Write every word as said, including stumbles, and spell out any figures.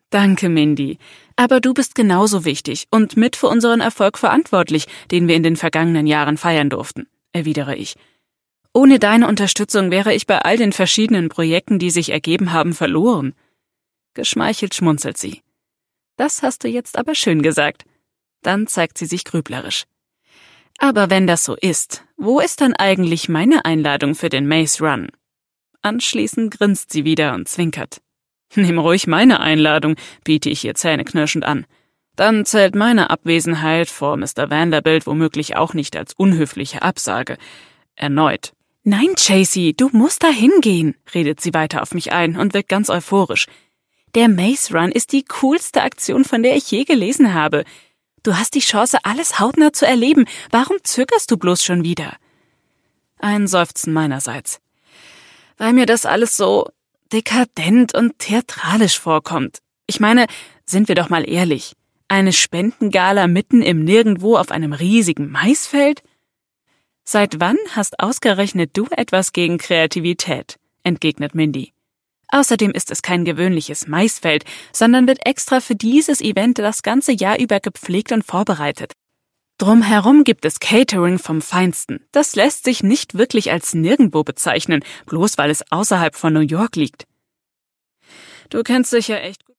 Danke, Mindy. Aber du bist genauso wichtig und mit für unseren Erfolg verantwortlich, den wir in den vergangenen Jahren feiern durften, erwidere ich. Ohne deine Unterstützung wäre ich bei all den verschiedenen Projekten, die sich ergeben haben, verloren. Geschmeichelt schmunzelt sie. Das hast du jetzt aber schön gesagt. Dann zeigt sie sich grüblerisch. Aber wenn das so ist, wo ist dann eigentlich meine Einladung für den Maze Run? Anschließend grinst sie wieder und zwinkert. Nimm ruhig meine Einladung, biete ich ihr zähneknirschend an. Dann zählt meine Abwesenheit vor Mister Vanderbilt womöglich auch nicht als unhöfliche Absage. Erneut. Nein, Chasey, du musst da hingehen, redet sie weiter auf mich ein und wirkt ganz euphorisch. Der Maze Run ist die coolste Aktion, von der ich je gelesen habe. Du hast die Chance, alles hautnah zu erleben. Warum zögerst du bloß schon wieder? Ein Seufzen meinerseits. Weil mir das alles so dekadent und theatralisch vorkommt. Ich meine, sind wir doch mal ehrlich. Eine Spendengala mitten im Nirgendwo auf einem riesigen Maisfeld? Seit wann hast ausgerechnet du etwas gegen Kreativität? Entgegnet Mindy. Außerdem ist es kein gewöhnliches Maisfeld, sondern wird extra für dieses Event das ganze Jahr über gepflegt und vorbereitet. Drumherum gibt es Catering vom Feinsten. Das lässt sich nicht wirklich als Nirgendwo bezeichnen, bloß weil es außerhalb von New York liegt. Du kennst dich ja echt gut.